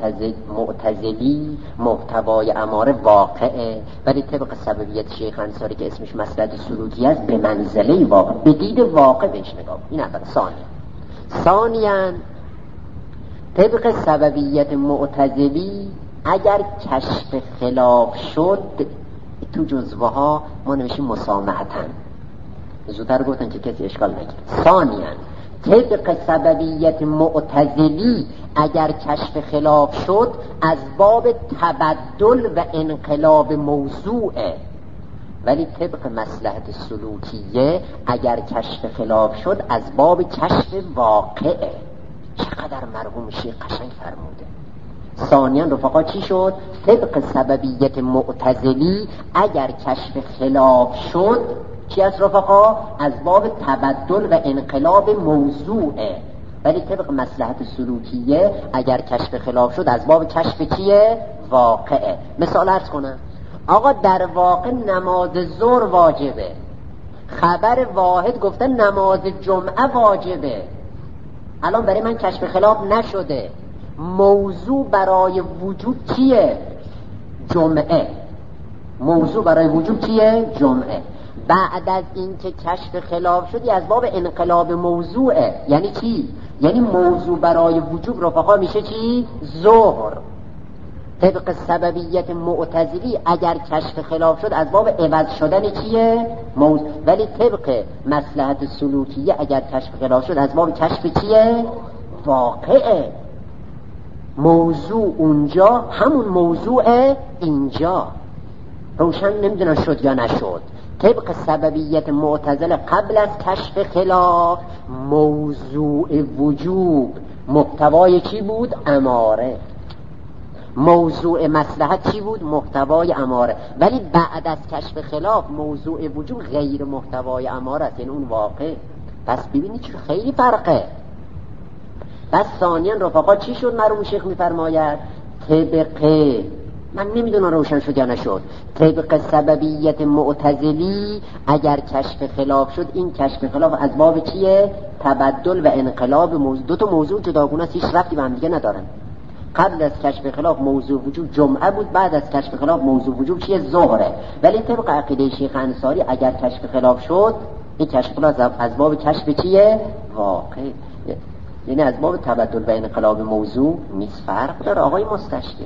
معتزلی محتوای اماره واقعه، ولی طبق سببیت شیخ انصاری که اسمش مسئله سلوکی است به منزله واقع، به دید واقع بهش نگاه. این اول. ثانیاً طبق سببیت معتزلی اگر کشف خلاف شد تو جزوه ها ما نمیشیم مسامحتن. زودتر گفتن که کسی اشکال نگیره. ثانیاً طبق سببیت معتزلی اگر کشف خلاف شد از باب تبدل و انقلاب موضوعه، ولی طبق مصلحت سلوکیه اگر کشف خلاف شد از باب کشف واقعه. چقدر مرحوم شیخ قشنگ فرموده. ثانیاً رفقا چی شد؟ طبق سببیت معتزلی اگر کشف خلاف شد چی از رفقا؟ از باب تبدل و انقلاب موضوعه، ولی طبق مصلحت سلوکیه اگر کشف خلاف شد از باب کشف چیه؟ واقعه. مثال عرض کنم. آقا در واقع نماز ظهر واجبه، خبر واحد گفته نماز جمعه واجبه. الان برای من کشف خلاف نشده. موضوع برای وجوب چیه؟ جمعه. موضوع برای وجوب چیه؟ جمعه. بعد از این که کشف خلاف شدی از باب انقلاب موضوعه. یعنی چی؟ یعنی موضوع برای وجوب رفقا میشه چی؟ ظهر. طبق سببیت معتزلی اگر کشف خلاف شد از باب عوض شدن چیه؟ موضوع. ولی طبق مصلحت سلوکیه اگر کشف خلاف شد از باب کشف چیه؟ واقعه. موضوع اونجا همون موضوع اینجا. روشن نمیدونم شد یا نشد. طبق سببیت معتزله قبل از کشف خلاف موضوع وجوب محتوای چی بود؟ اماره. موضوع مصلحت چی بود؟ محتوای اماره. ولی بعد از کشف خلاف موضوع وجوب غیر محتوای اماره است، یعنی اون واقع. پس ببینید چه خیلی فرقه. بس ثانیاً رفقا چی شد؟ مرحوم شیخ میفرماید طبقه، من نمیدونم روشن شد یا نشد، طبق سببیت معتزلی اگر کشف خلاف شد این کشف خلاف از باب چیه؟ تبدل و انقلاب موضوع. دو تا موضوع جداگونه است، هیچ ربطی به هم دیگه ندارن. قبل از کشف خلاف موضوع وجوب جمعه بود، بعد از کشف خلاف موضوع وجوب چیه؟ ظهره. ولی طبق عقیده شیخ انصاری اگر کشف خلاف شد این کشف خلاف از باب کشف چیه؟ واقع، یعنی از باب تبدل و انقلاب موضوع نیست. فرق داره آقای مستشکل.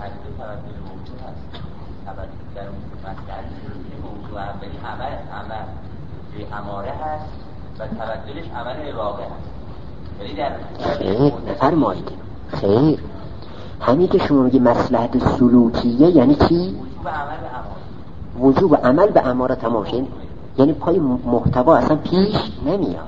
عمل اماره هست و تبدلش عمل واقع هست. خیر نفرمایید. خیر همین که شما میگی مصلحت سلوکیه یعنی چی؟ وجوب عمل به اماره تمام شد، یعنی پای محتوا اصلا پیش نمیاد.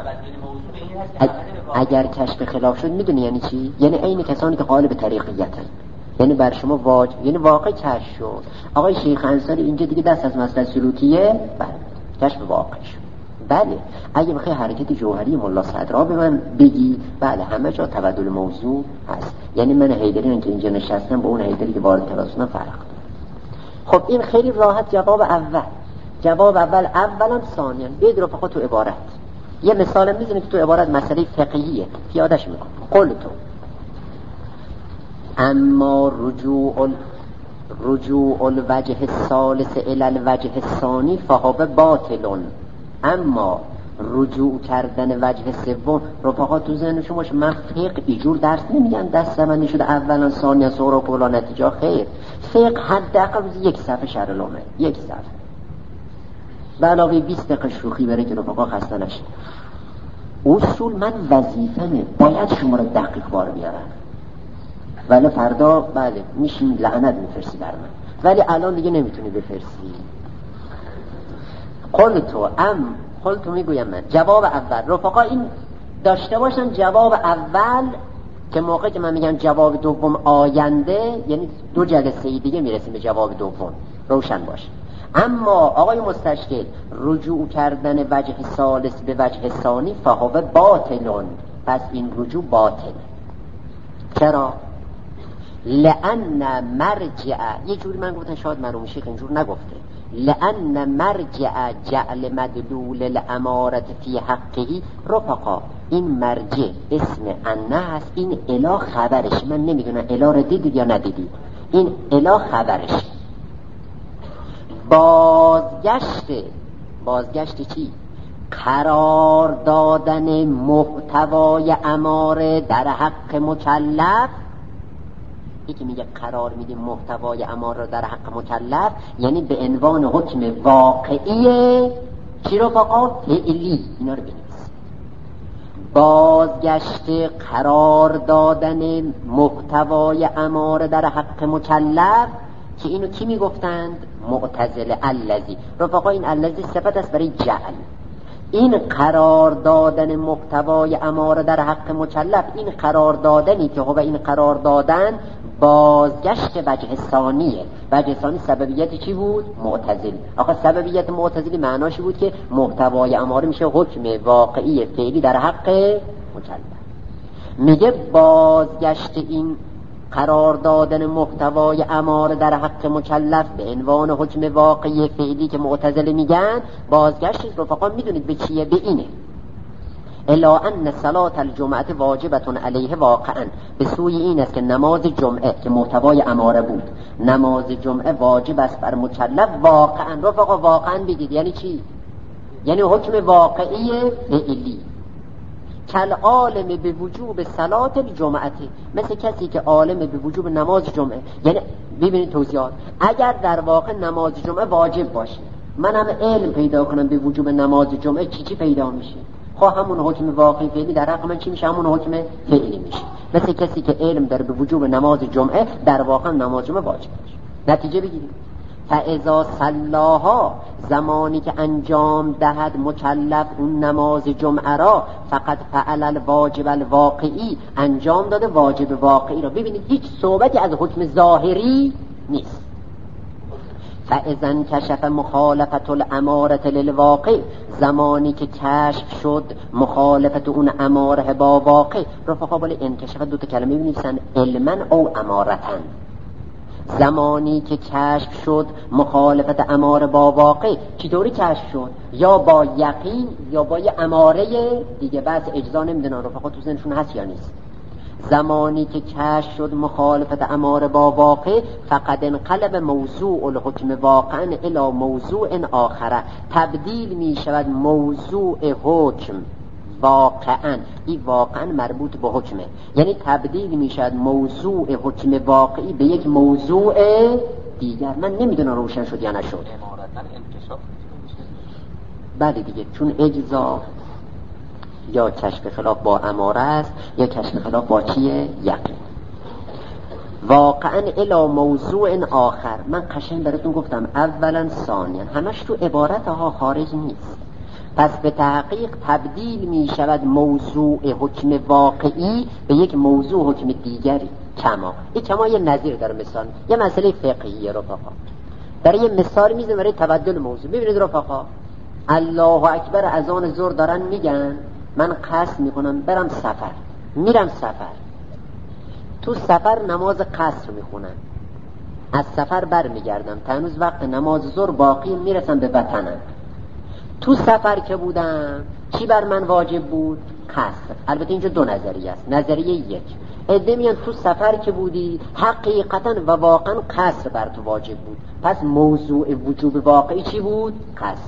اگر کشف خلاف شد میدونی یعنی چی؟ یعنی عین کسانی که قائل به طریقیتن، یعنی بر شما واجب، یعنی واقع کشف شد. آقای شیخ انصاری اینجا دیگه دست از مسئله سلوکیه، بله کشف واقع شد. بله اگه بخوای حرکت جوهری ملا صدرا به من بگی، بله همه جا تبدل موضوع هست. یعنی من حیدری که اینجا نشستم با اون حیدری که وارد کلاس شدم فرق داره. خب این خیلی راحت جواب اول. جواب اول اولا. ثانیا بید رفقا تو عبارت یه مثال میزنه که تو عبارت مسئله فقهیه پیادش میکنه. قلتو اما رجوع الوجه الثالث الى الوجه الثانی فهو باطل. اما رجوع کردن وجه سوم. رفقا تو ذهن شما من فقه اینجور درس نمیگم دست من شده اولا ثانیا سورا کلا نتیجه. خیر، فقه حداقل یک صفحه شرح لومه، یک صفحه به علاوه 20 دقیقه شوخی بره که رفقا خسته نشه. اصول من وظیفه‌مه باید شما رو دقیق بار بیارم، ولی فردا بله میشین لعنت میفرستی بر من، ولی الان دیگه نمیتونی بفرستی. قلتو میگویم من جواب اول. رفقا این داشته باشن جواب اول که موقع که من میگم جواب دوم آینده، یعنی 2 جلسه دیگه میرسیم به جواب دوم، روشن باشه. اما آقای مستشکل رجوع کردن وجه ثالث به وجه ثانی فهو باطلون، پس این رجوع باطل. چرا؟ لأن مرجع، یه جوری من گفتم شاید مرحوم شیخ اینجور نگفته، لأن مرجع جعل مدلول الامارت فی حقه. رفقا این مرجع اسم انه هست، این اله خبرش. من نمیدونم اله رو دیدید یا ندیدید، این اله خبرش. بازگشت چی؟ قرار دادن محتوای اماره در حق مکلف. یکی میگه قرار میده محتوای اماره در حق مکلف، یعنی به عنوان حکم واقعی چی رو فقط فعلی. اینا رو بنویس. بازگشت قرار دادن محتوای اماره در حق مکلف که اینو کی میگفتند؟ معتزله. الذی، رفقا این الذی صفت است برای جعل. این قرار دادن محتوای اماره در حق مکلف، این قرار دادنی که هو این قرار دادن بازگشت وجه ثانیه. وجه ثانی سببیت چی بود؟ معتزلی. آخه سببیت معتزلی معناش بود که محتوای اماره میشه حکم واقعی فعلی در حق مکلف. میگه بازگشت این قرار دادن محتوای اماره در حق مکلف به عنوان حکم واقعی فعلی که معتزله میگن، بازگشت رفقا میدونید به چیه؟ به اینه الا ان صلات الجمعه واجبتون علیه واقعا، به سوی این است که نماز جمعه که محتوای اماره بود، نماز جمعه واجب است بر مکلف واقعا. رفقا واقعا بگید یعنی چی؟ یعنی حکم واقعی فعلی. کل عالم به وجوب صلات الجمعه، مثل کسی که عالم به وجوب نماز جمعه. یعنی ببینید توضیحات، اگر در واقع نماز جمعه واجب باشه، من هم علم پیدا کنم به وجوب نماز جمعه، چی پیدا میشه؟ خواه همون حکم واقعی فعلی در حق من چی میشه؟ همون حکم فعلی میشه. مثل کسی که علم داره به وجوب نماز جمعه، در واقع نماز جمعه واجب باشه. نتیجه بگیرید فاذا صلاها، زمانی که انجام دهد مکلف اون نماز جمعه را، فقط فعل الواجب الواقعی، انجام داده واجب واقعی را. ببینید هیچ صحبتی از حکم ظاهری نیست. فاذا انکشف مخالفت الاماره للواقع، زمانی که کشف شد مخالفت اون اماره با واقع. رفقا بالا انکشف 2 کلمه بنویسن، علما او امارتن. زمانی که کشف شد مخالفت اماره با واقع، چطوری کشف شد؟ یا با یقین یا با یه اماره دیگه، بس اجزا نمیدونن رفقا تو ذهنشون هست یا نیست. زمانی که کشف شد مخالفت اماره با واقع، فقد انقلب موضوع الحکم واقعا الی موضوع آخره، تبدیل می شود موضوع حکم واقعا، این واقعا مربوط به حکمه، یعنی تبدیل می شود موضوع حکم واقعی به یک موضوع دیگر. من نمیدونم روشن شد یا نشد. بله دیگه، چون اجزا یا کشف خلاف با اماره است یا کشف خلاف با چیه؟ یقین. واقعا الی موضوع آخر، من قشنگ براتون گفتم اولا ثانیا همش تو عبارت ها خارج نیست. پس به تحقیق تبدیل می شود موضوع حکم واقعی به یک موضوع حکم دیگری. کما یه نظیر داره، مثال یه مسئله فقهیه رفقا، برای یه مثال میزنم برای تبدل موضوع. ببینید رفقا، الله اکبر اذان ظهر دارن میگن، من قصد میکنم برم سفر، میرم سفر، تو سفر نماز قصر میخونم، از سفر بر میگردم تا هنوز وقت نماز ظهر باقی، میرسم به وطنم. تو سفر که بودم چی بر من واجب بود؟ قصر. البته اینجا 2 نظریه است. نظریه 1، عده میان تو سفر که بودی حقیقتا و واقعا قصر بر تو واجب بود، پس موضوع وجوب واقعی چی بود؟ قصر.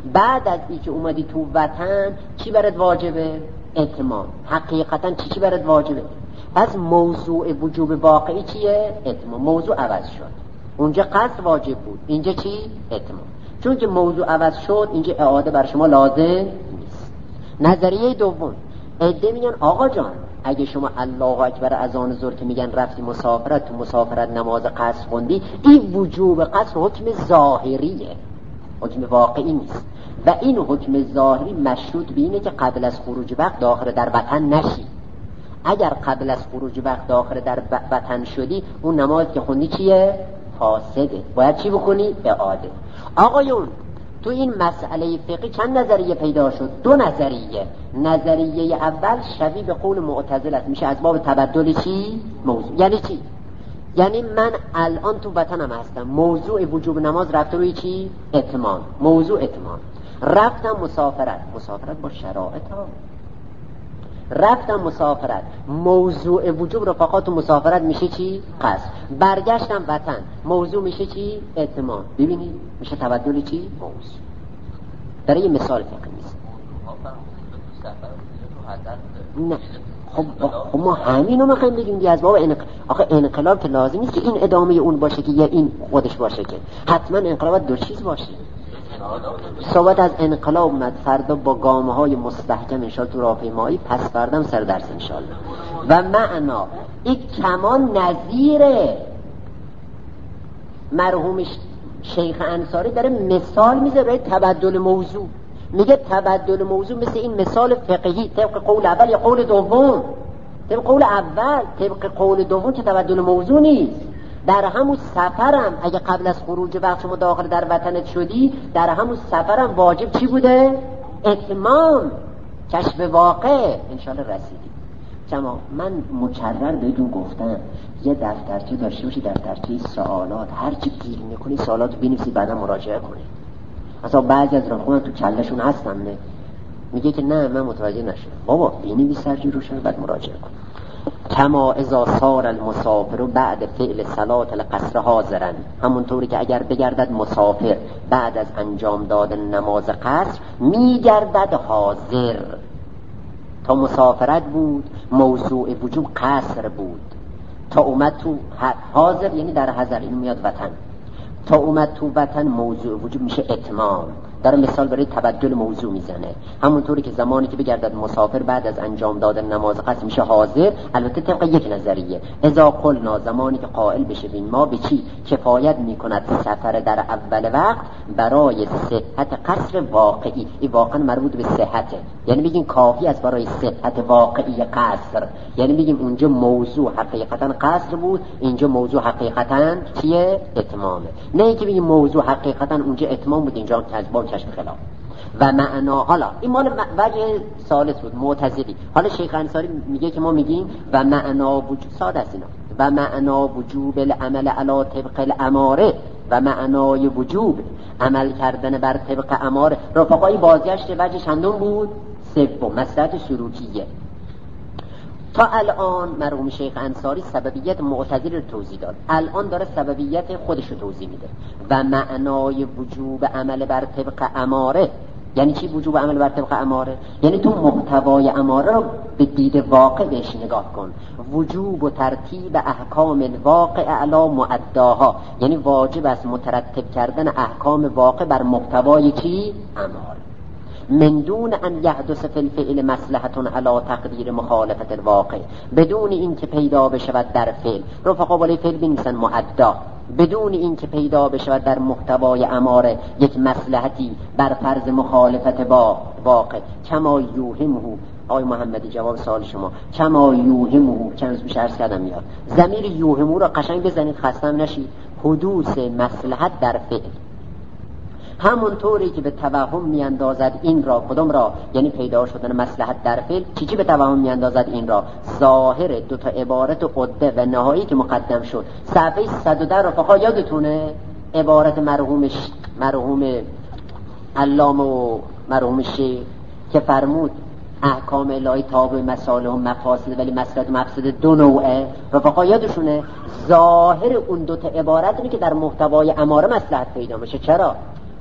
بعد از این که اومدی تو وطن چی برات واجبه؟ اتمام. حقیقتا چی برات واجبه؟ پس موضوع وجوب واقعی چیه؟ اتمام. موضوع عوض شد، اونجا قصد واجب بود، اینجا چی؟ اتمام. چون که موضوع عوض شد اینجا اعاده بر شما لازم نیست. نظریه دوم، عده میگن آقا جان اگه شما الله اکبر اذان ظهر که میگن رفتی مسافرت، تو مسافرت نماز قصر خوندی، این وجوب قصر حکم ظاهریه، حکم واقعی نیست و این حکم ظاهری مشروط به اینه که قبل از خروج وقت داخل در وطن نشی. اگر قبل از خروج وقت داخل در وطن شدی، اون نماز که خوندی چیه؟ فاسده، باید چی بکنی؟ اعاده. آقایون تو این مسئله فقهی چند نظریه پیدا شد؟ دو نظریه. نظریه اول شبیه به قول معتزله است، میشه از باب تبدل چی؟ موضوع. یعنی چی؟ یعنی من الان تو وطنم هستم، موضوع وجوب نماز رفته روی چی؟ اتمام. موضوع اتمام. رفتم مسافرت با شرایط ها. رفتم مسافرت، موضوع وجوب رفقات مسافرت میشه چی؟ قصد. برگشتم وطن، موضوع میشه چی؟ اتمام. ببینید میشه تبدل چی؟ موضوع. در یه مثال فقهی نیست. نه خب ما همینو میخوایم بگیم دیگه. از باب آخه انقلاب که لازم نیست که این ادامه اون باشه که یا این خودش باشه، که حتما انقلاب دو چیز باشه. صحبت از انقلاب اومد، فردا با گامه های مستحکم انشاءالله تو راهپیمایی، پس فردم سر درس انشاءالله. و معنا این کمان نظیر مرحوم شیخ انصاری داره مثال میذاره تبدل موضوع. میگه تبدل موضوع مثل این مثال فقهی طبق قول اول یا قول دوم؟ طبق قول اول. طبق قول دوم که تبدل موضوع نیست. در همون سفرم اگه قبل از خروج وقت شما داخل در وطنت شدی، در همون سفرم واجب چی بوده؟ اتمام. کشف واقع انشاءالله رسیدی. چما من مکرر بهتون گفتم یه دفترچه داشته باشی، دفترچه سوالات، هر چی گیر میکنی سوالات بنویسی بعدا مراجعه کنی. مثلا بعضی از رفقان تو کلشون هستن نه میگه که نه من متوجه نشدم. بابا بنویس سرجی روشن بعد مراجعه کن. کما اذا صار المسافر بعد فعل صلاة القصر حاضرا، همونطوری که اگر بگردد مسافر بعد از انجام دادن نماز قصر میگردد حاضر. تا مسافرت بود موضوع وجوب قصر بود، تا اومد تو حاضر یعنی در حضر، اینو میاد وطن، تا اومد تو وطن موضوع وجوب میشه اتمام. در مثال برای تبدل موضوع میزنه. همونطوری که زمانی که بگردد مسافر بعد از انجام دادن نماز قصر میشه حاضر، البته طبق یک نظریه. اذا قلنا زمانی که قائل بشیم ما به چی کفایت میکند سفر در اول وقت برای صحت قصر واقعی، این واقعا مربوط به صحته، یعنی بگیم کافی است برای صحت واقعی قصر، یعنی بگیم اونجا موضوع حقیقتا قصر بود، اینجا موضوع حقیقتا چیه؟ اتمامه. نه اینکه بگیم موضوع حقیقتا اونجا اتمام بود اینجا کذبان کشف خلاف. و معنا، حالا این مال وجه ثالث بود معتزلی. حالا شیخ انصاری میگه که ما میگیم و معنا وجوب، ساده است اینا، و معنا وجوب العمل علی طبق الاماره، و معنای وجوب عمل کردن بر طبق اماره. رفقای بازگشت وجه چندم بود؟ سوم، مصلحت سلوکیه. تا الان مرحوم شیخ انصاری سببیت معتزلی رو توضیح داد، الان داره سببیت خودش رو توضیح میده. و معنای وجوب عمل بر طبق اماره یعنی چی؟ وجوب عمل بر طبق اماره یعنی تو محتوای اماره رو به دید واقع بهش نگاه کن. وجوب و ترتیب احکام الواقع علی معداها، یعنی واجب است مترتب کردن احکام واقع بر محتوای چی؟ اماره. من دون ان یحدث فی الفعل مصلحت علی تقدیر مخالفت الواقع، بدون این که پیدا بشود در فعل، رفقا بالای فعل بنویسن معدا، بدون این که پیدا بشود در محتوای اماره یک مصلحتی بر فرض مخالفت با واقع. کما یوهمه، آقای محمدی جواب سوال شما، کما یوهمه چند روز عرض کردم میاد، ضمیر یوهمه را قشنگ بزنید خسته نشید، حدوث مصلحت در فعل، همونطوری که به توهم میاندازد این را، کدام را؟ یعنی پیدا شدن مصلحت در فعل. چی به توهم میاندازد این را؟ ظاهر دو تا عبارت قده و نهایی که مقدم شد. صفحه 110 رفقا یادتونه عبارت مرحوم علامه و مرحوم شیخ که فرمود احکام الهی تابع مصالح و مفاسد، ولی مصلحت و مفسد دو نوعه. رفقا یادشونه ظاهر اون دو تا عبارت اینه که در محتوای اماره مصلحت پیدا میشه. چرا؟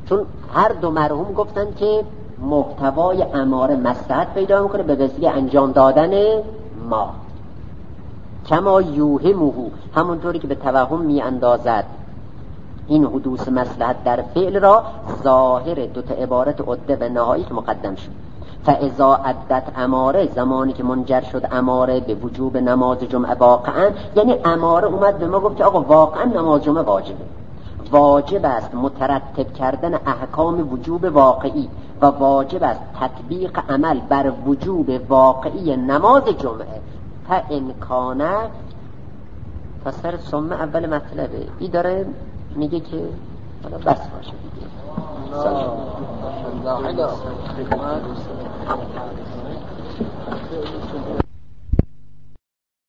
چون هر دو مرحوم گفتن که محتوای اماره مصلحت پیدا میکنه به وسیله انجام دادن ما، کما یوهمه، همونطوری که به توهم می اندازد این حدوث مصلحت در فعل را ظاهر دوتا عبارت عده و نهایی که مقدم شد. فاذا عدت اماره، زمانی که منجر شد اماره به وجوب نماز جمعه واقعا، یعنی اماره اومد به ما گفت که آقا واقعا نماز جمعه واجبه، واجب است مترتب کردن احکام وجوب واقعی و واجب است تطبیق عمل بر وجوب واقعی نماز جمعه. تا امکانه پسر ثم اول مطلبه ای داره میگه که بس باشه دیگه.